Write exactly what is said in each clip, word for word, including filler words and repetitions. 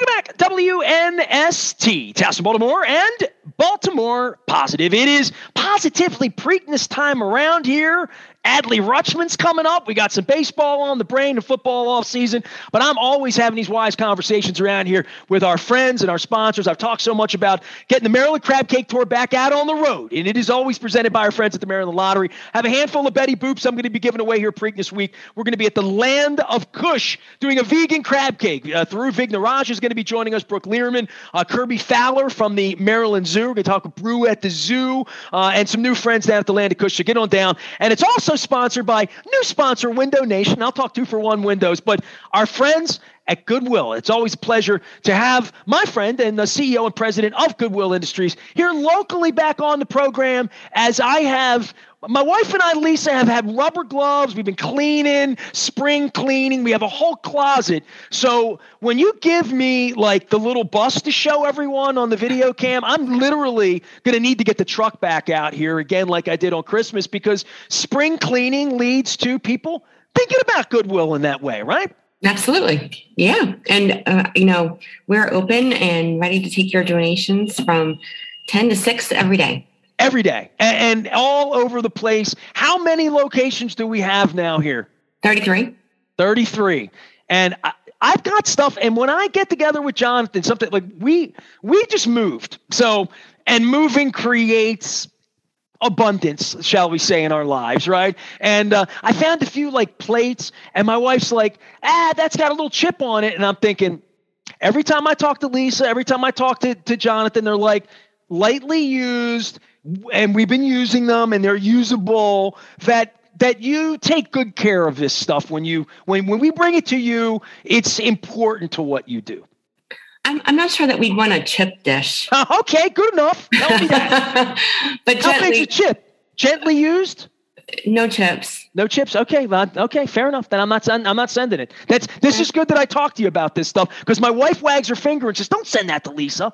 back. W N S T, Towson, Baltimore, and Baltimore Positive. It is positively Preakness time around here. Adley Rutschman's coming up. We got some baseball on the brain and football off season, but I'm always having these wise conversations around here with our friends and our sponsors. I've talked so much about getting the Maryland Crab Cake Tour back out on the road, and it is always presented by our friends at the Maryland Lottery. I have a handful of Betty Boops I'm going to be giving away here Preakness week. We're going to be at the Land of Kush doing a vegan crab cake. Uh, Through Vigneraj is going to be joining us, Brooke Learman, uh, Kirby Fowler from the Maryland Zoo. We're going to talk brew at the zoo, uh, and some new friends down at the Land of Kush. So get on down. And it's also sponsored by new sponsor Window Nation. I'll talk two for one windows, but our friends at Goodwill. It's always a pleasure to have my friend and the C E O and president of Goodwill Industries here locally back on the program, as I have my wife and I, Lisa, have had rubber gloves. We've been cleaning, spring cleaning. We have a whole closet. So when you give me like the little bus to show everyone on the video cam, I'm literally going to need to get the truck back out here again like I did on Christmas, because spring cleaning leads to people thinking about Goodwill in that way, right? Absolutely. Yeah. And, uh, you know, we're open and ready to take your donations from ten to six every day. Every day and, and all over the place. How many locations do we have now here? thirty-three. thirty-three. And I, I've got stuff. And when I get together with Jonathan, something like we, we just moved. So, and moving creates abundance, shall we say, in our lives, right? And uh, I found a few like plates, and my wife's like, ah, that's got a little chip on it. And I'm thinking, every time I talk to Lisa, every time I talk to, to Jonathan, they're like lightly used, and we've been using them, and they're usable, that that you take good care of this stuff. When you when when we bring it to you, it's important to what you do. I'm, I'm not sure that we'd want a chip dish. Uh, okay, good enough. Tell me that. But how gently, big's a chip? Gently used? No chips. No chips. Okay, well, okay, fair enough. Then I'm not. I'm not sending it. That's. This is good that I talked to you about this stuff, because my wife wags her finger and says, "Don't send that to Lisa."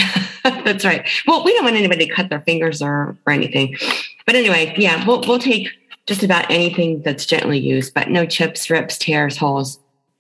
That's right. Well, we don't want anybody to cut their fingers or, or anything. But anyway, yeah, we'll we'll take just about anything that's gently used, but no chips, rips, tears, holes.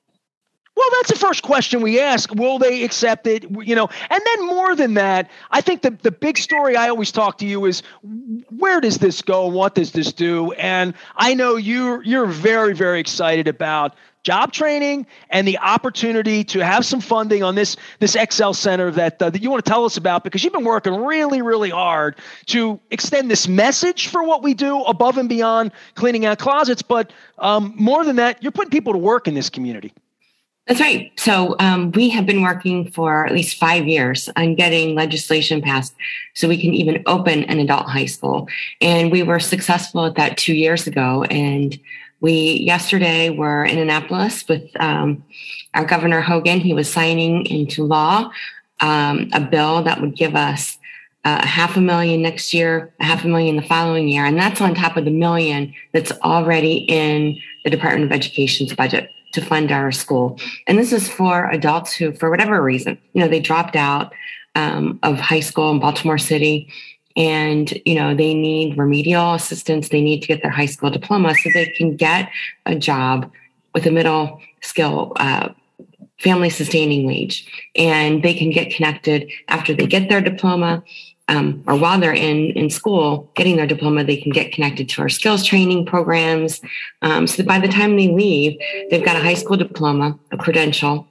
Well, that's the first question we ask. Will they accept it? You know, and then more than that, I think the, the big story I always talk to you is, where does this go? What does this do? And I know you're, you're very, very excited about job training and the opportunity to have some funding on this, this Excel Center that, uh, that you want to tell us about, because you've been working really, really hard to extend this message for what we do above and beyond cleaning out closets. But um, more than that, you're putting people to work in this community. That's right. So um, we have been working for at least five years on getting legislation passed so we can even open an adult high school. And we were successful at that two years ago. And we yesterday were in Annapolis with um, our Governor Hogan. He was signing into law um, a bill that would give us uh, half a million next year, a half a million the following year. And that's on top of the million that's already in the Department of Education's budget to fund our school. And this is for adults who, for whatever reason, you know, they dropped out um, of high school in Baltimore City, and, you know, they need remedial assistance. They need to get their high school diploma so they can get a job with a middle skill, uh, family sustaining wage. And they can get connected after they get their diploma. Um, or while they're in, in school, getting their diploma, they can get connected to our skills training programs. Um, so that by the time they leave, they've got a high school diploma, a credential,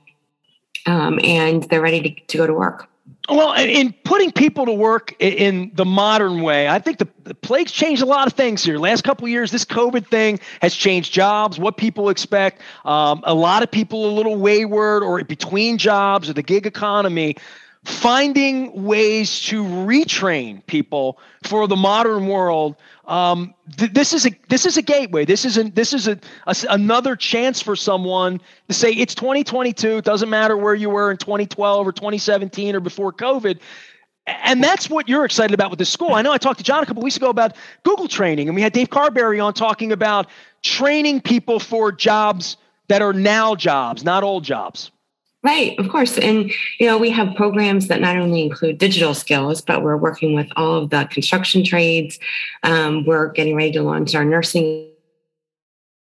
um, and they're ready to, to go to work. Well, in putting people to work in the modern way, I think the, the plague's changed a lot of things here. Last couple of years, this COVID thing has changed jobs, what people expect. Um, a lot of people a little wayward or between jobs or the gig economy. Finding ways to retrain people for the modern world. Um, th- this is a this is a gateway. This is a, this is a, a another chance for someone to say it's twenty twenty-two. It doesn't matter where you were in twenty twelve or twenty seventeen or before COVID. And that's what you're excited about with this school. I know I talked to John a couple weeks ago about Google training, and we had Dave Carberry on talking about training people for jobs that are now jobs, not old jobs. Right, of course. And, you know, we have programs that not only include digital skills, but we're working with all of the construction trades. Um, we're getting ready to launch our nursing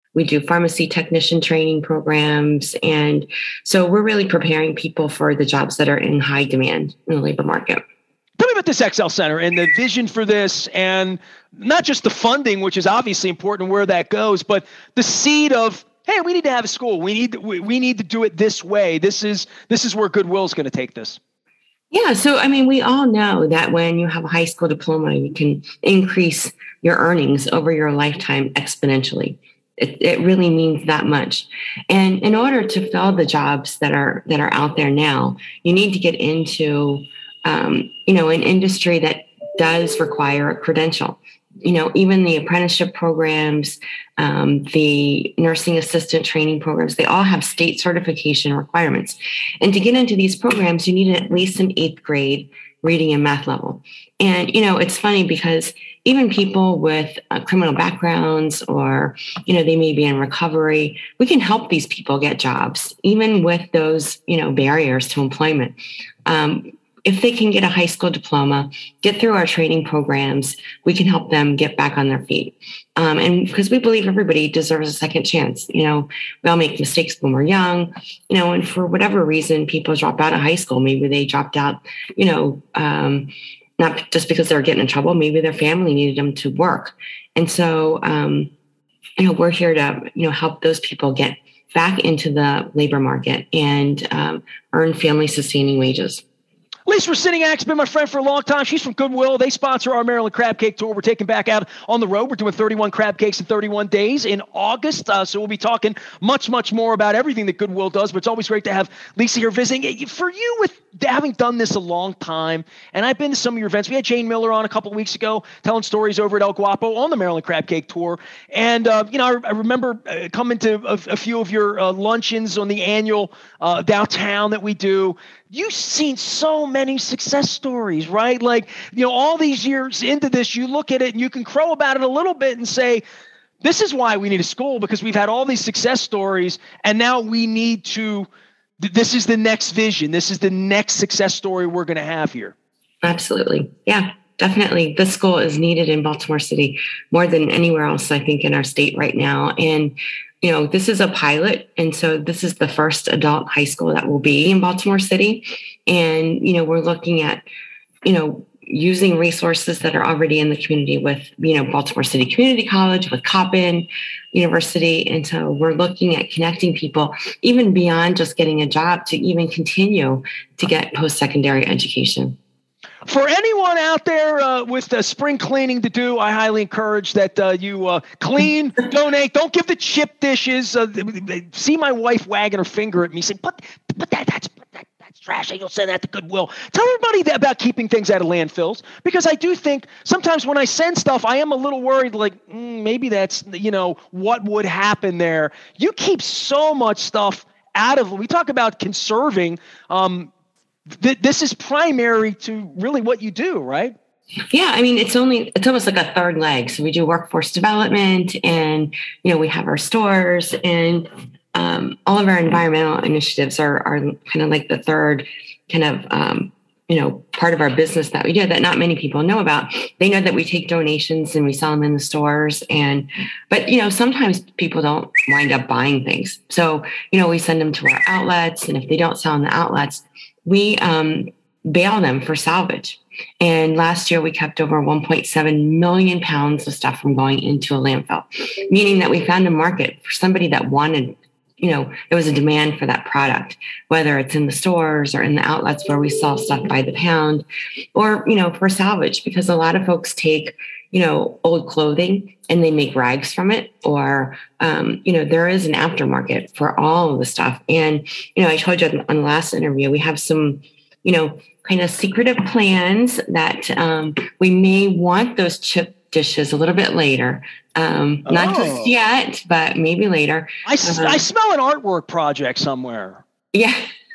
We do pharmacy technician training programs. And so we're really preparing people for the jobs that are in high demand in the labor market. Tell me about this Excel Center and the vision for this, and not just the funding, which is obviously important where that goes, but the seed of, hey, we need to have a school. We need to, we, we need to do it this way. This is this is where Goodwill is going to take this. Yeah. So, I mean, we all know that when you have a high school diploma, you can increase your earnings over your lifetime exponentially. It, it really means that much. And in order to fill the jobs that are that are out there now, you need to get into Um, you know, an industry that does require a credential. You know, even the apprenticeship programs, um, the nursing assistant training programs, they all have state certification requirements. And to get into these programs, you need at least an eighth grade reading and math level. And, you know, it's funny because even people with uh, criminal backgrounds, or, you know, they may be in recovery, we can help these people get jobs, even with those, you know, barriers to employment. Um, If they can get a high school diploma, get through our training programs, we can help them get back on their feet. Um, and because we believe everybody deserves a second chance. You know, we all make mistakes when we're young, you know, and for whatever reason, people drop out of high school. Maybe they dropped out, you know, um, not just because they were getting in trouble. Maybe their family needed them to work. And so, um, you know, we're here to, you know, help those people get back into the labor market and um, earn family sustaining wages. Lisa Rusciniak's been my friend for a long time. She's from Goodwill. They sponsor our Maryland Crab Cake Tour. We're taking back out on the road. We're doing thirty-one crab cakes in thirty-one days in August. Uh, so we'll be talking much, much more about everything that Goodwill does. But it's always great to have Lisa here visiting. For you, with having done this a long time, and I've been to some of your events. We had Jane Miller on a couple of weeks ago telling stories over at El Guapo on the Maryland Crab Cake Tour. And, uh, you know, I, I remember uh, coming to a, a few of your uh, luncheons on the annual uh, downtown that we do. You've seen so many success stories, right? Like, you know, all these years into this, you look at it and you can crow about it a little bit and say, this is why we need a school, because we've had all these success stories, and now we need to, this is the next vision. This is the next success story we're going to have here. Absolutely. Yeah, definitely. This school is needed in Baltimore City more than anywhere else, I think, in our state right now. And you know, this is a pilot. And so this is the first adult high school that will be in Baltimore City. And, you know, we're looking at, you know, using resources that are already in the community with, you know, Baltimore City Community College, with Coppin University. And so we're looking at connecting people even beyond just getting a job to even continue to get post-secondary education. For anyone out there uh, with the spring cleaning to do, I highly encourage that uh, you uh, clean, donate. Don't give the chip dishes. Uh, see my wife wagging her finger at me, saying, "Put, put that. That's put that. That's trash. You'll send that to Goodwill." Tell everybody that about keeping things out of landfills, because I do think sometimes when I send stuff, I am a little worried. Like mm, maybe that's, you know, what would happen there. You keep so much stuff out of. We talk about conserving. Um, This is primary to really what you do, right? Yeah. I mean, it's only, it's almost like a third leg. So we do workforce development, and, you know, we have our stores, and um, all of our environmental initiatives are, are kind of like the third kind of, um, you know, part of our business that we do that not many people know about. They know that we take donations and we sell them in the stores. And, but, you know, sometimes people don't wind up buying things. So, you know, we send them to our outlets, and if they don't sell in the outlets, we um, bail them for salvage. And last year we kept over one point seven million pounds of stuff from going into a landfill, meaning that we found a market for somebody that wanted, you know, there was a demand for that product, whether it's in the stores or in the outlets where we sell stuff by the pound, or, you know, for salvage, because a lot of folks take, you know, old clothing and they make rags from it, or, um, you know, there is an aftermarket for all of the stuff. And, you know, I told you on the last interview, we have some, you know, kind of secretive plans that um, we may want those chip dishes a little bit later. Um, oh. Not just yet, but maybe later. I, uh, I smell an artwork project somewhere. Yeah.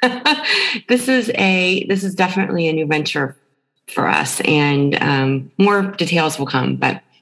This is a, this is definitely a new venture for us, and um, more details will come, but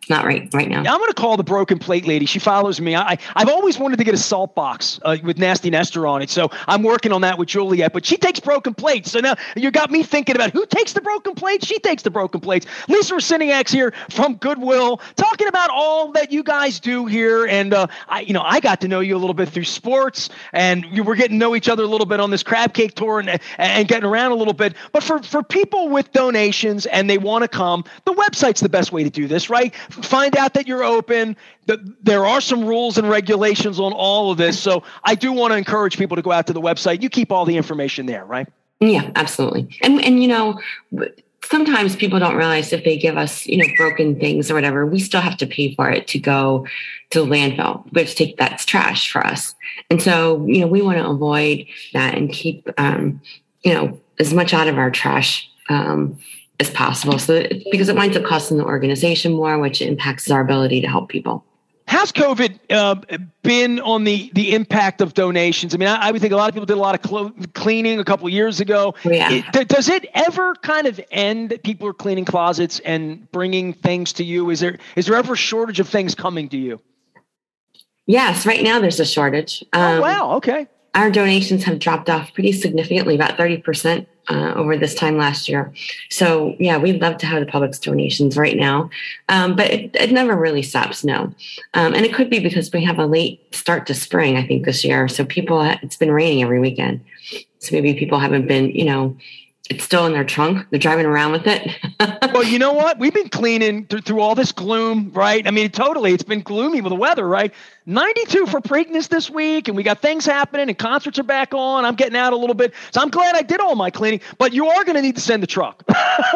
not right right now. Yeah, I'm going to call the Broken Plate lady. She follows me. I, I've always wanted to get a salt box uh, with Nasty Nestor on it, so I'm working on that with Juliet. But she takes broken plates, so now you got me thinking about who takes the broken plates. She takes the broken plates. Lisa Rosiniak's here from Goodwill, talking about all that you guys do here. And uh, I, you know, I got to know you a little bit through sports, and you were getting to know each other a little bit on this crab cake tour and and getting around a little bit. But for for people with donations and they want to come, the website's the best way to do this, right? Find out that you're open. There are some rules and regulations on all of this. So I do want to encourage people to go out to the website. You keep all the information there, right? Yeah, absolutely. And, and you know, sometimes people don't realize if they give us, you know, broken things or whatever, we still have to pay for it to go to the landfill, which take that's trash for us. And so, you know, we want to avoid that and keep, um, you know, as much out of our trash um as possible. So because it winds up costing the organization more, which impacts our ability to help people. How's COVID uh, been on the the impact of donations? I mean, I, I would think a lot of people did a lot of clo- cleaning a couple of years ago. Yeah. It, does it ever kind of end that people are cleaning closets and bringing things to you? Is there is there ever a shortage of things coming to you? Yes, right now there's a shortage. Um, oh, wow. Okay. Our donations have dropped off pretty significantly, about thirty percent uh, over this time last year. So, yeah, we'd love to have the public's donations right now, um, but it, it never really stops, no. Um, and it could be because we have a late start to spring, I think, this year. So people, it's been raining every weekend. So maybe people haven't been, you know, it's still in their trunk. They're driving around with it. Well, you know what? We've been cleaning through, through all this gloom, right? I mean, totally. It's been gloomy with the weather, right? ninety-two for Preakness this week, and we got things happening, and concerts are back on. I'm getting out a little bit. So I'm glad I did all my cleaning, but you are going to need to send the truck.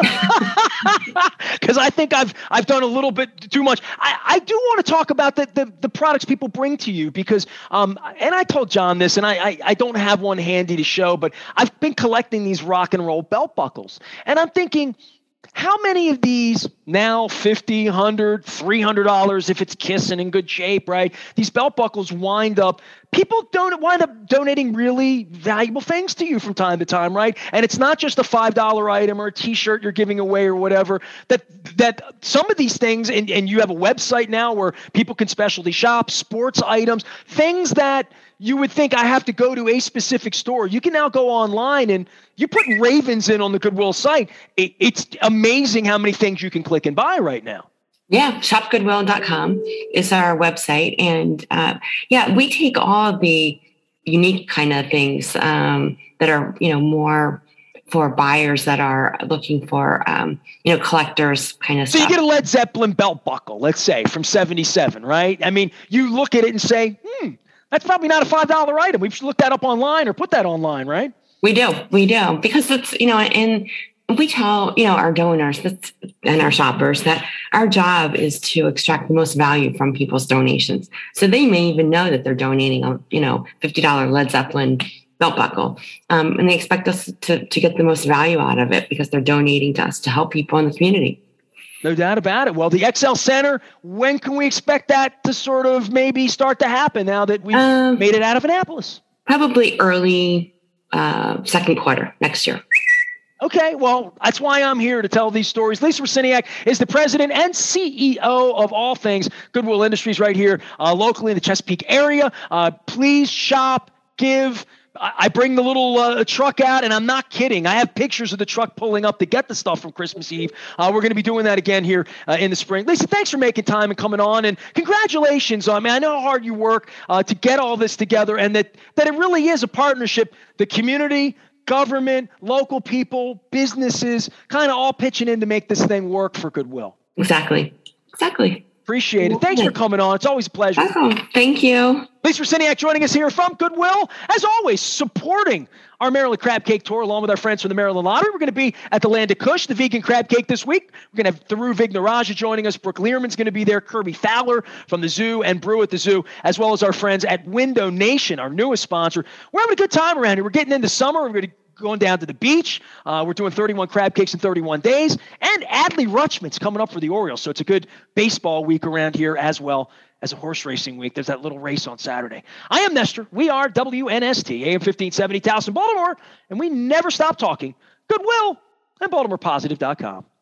Because I think I've I've done a little bit too much. I, I do want to talk about the, the, the products people bring to you because, um, and I told John this, and I, I, I don't have one handy to show, but I've been collecting these rock and roll belt buckles. And I'm thinking, how many of these now fifty, one hundred, three hundred dollars if it's Kiss and in good shape, right? These belt buckles wind up, people don't wind up donating really valuable things to you from time to time, right? And it's not just a five dollar item or a t-shirt you're giving away or whatever. That that some of these things, and, and you have a website now where people can specialty shop, sports items, things that you would think I have to go to a specific store. You can now go online and you put Ravens in on the Goodwill site. It, it's amazing how many things you can click and buy right now. Yeah, shop goodwill dot com is our website. And uh, yeah, we take all the unique kind of things um, that are, you know, more for buyers that are looking for, um, you know, collectors kind of so stuff. So you get a Led Zeppelin belt buckle, let's say, from seventy-seven, right? I mean, you look at it and say, hmm, that's probably not a five dollar item. We should look that up online or put that online, right? We do. We do. Because it's, you know, and we tell, you know, our donors that's, and our shoppers that our job is to extract the most value from people's donations. So they may even know that they're donating a, you know, fifty dollar Led Zeppelin belt buckle. Um, and they expect us to, to get the most value out of it because they're donating to us to help people in the community. No doubt about it. Well, the X L Center, when can we expect that to sort of maybe start to happen now that we've um, made it out of Annapolis? Probably early uh, second quarter next year. Okay, well, that's why I'm here to tell these stories. Lisa Rosiniak is the president and C E O of all things Goodwill Industries right here uh, locally in the Chesapeake area. Uh, please shop, give. I bring the little uh, truck out, and I'm not kidding. I have pictures of the truck pulling up to get the stuff from Christmas Eve. Uh, we're going to be doing that again here uh, in the spring. Lisa, thanks for making time and coming on, and congratulations. I mean, I know how hard you work uh, to get all this together, and that, that it really is a partnership. The community, government, local people, businesses, kind of all pitching in to make this thing work for Goodwill. Exactly. Exactly. Appreciate it. Thanks for coming on. It's always a pleasure. Oh, thank you. Lisa Rosiniak joining us here from Goodwill. As always, supporting our Maryland Crab Cake Tour along with our friends from the Maryland Lottery. We're going to be at the Land of Kush, the vegan crab cake this week. We're going to have Thiru Vignaraja joining us. Brooke Learman's going to be there. Kirby Fowler from the zoo and Brew at the Zoo, as well as our friends at Window Nation, our newest sponsor. We're having a good time around here. We're getting into summer. We're going to going down to the beach. Uh, we're doing thirty-one crab cakes in thirty-one days. And Adley Rutschman's coming up for the Orioles. So it's a good baseball week around here as well as a horse racing week. There's that little race on Saturday. I am Nestor. We are W N S T, A M fifteen seventy, Towson, Baltimore. And we never stop talking Goodwill and Baltimore Positive dot com.